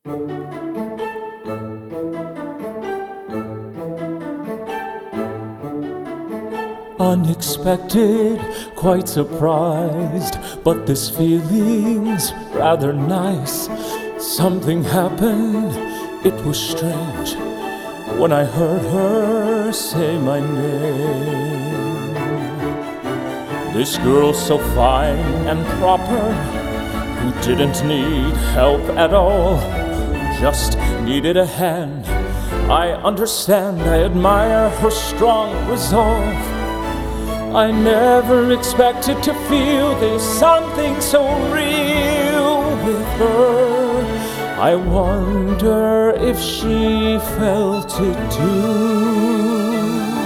Unexpected, quite surprised, but this feeling's rather nice. Something happened, it was strange, when I heard her say my name. This girl so fine and proper, who didn't need help at all, just needed a hand. I understand, I admire her strong resolve. I never expected to feel there's something so real with her. I wonder if she felt it too.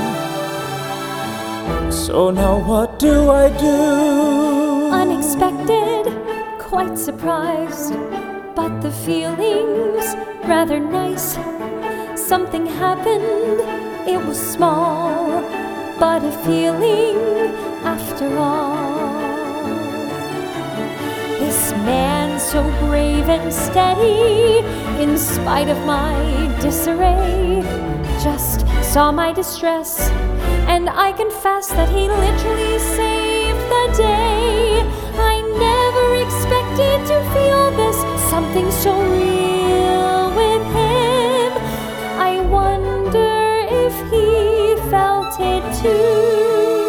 So now what do I do? Unexpected, quite surprised, but the feeling's rather nice. Something happened, it was small, but a feeling after all. This man so brave and steady, in spite of my disarray, just saw my distress, and I confess that he literally saved the day. I never expected to feel this, something so real with him. I wonder if he felt it too.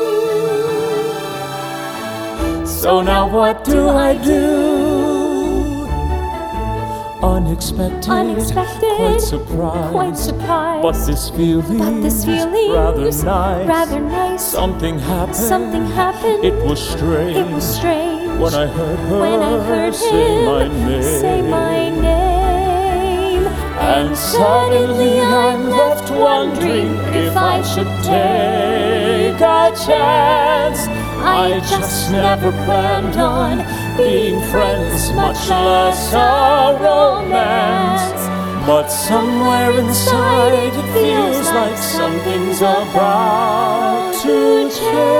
So now what do I do? Unexpected, quite surprised, but this feeling's rather nice. Something happened, it was strange, when I heard her say my name. And suddenly I'm left wondering if I should take a chance. I just never planned on being friends, much less a romance. But somewhere inside it feels like something's about to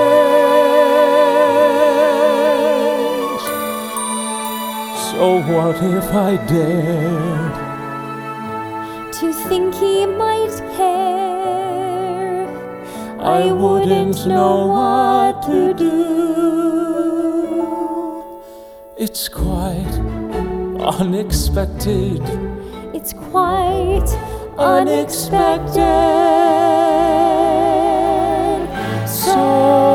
change. So what if I dared to think he might care? I wouldn't know what to do. It's quite unexpected. It's quite unexpected. So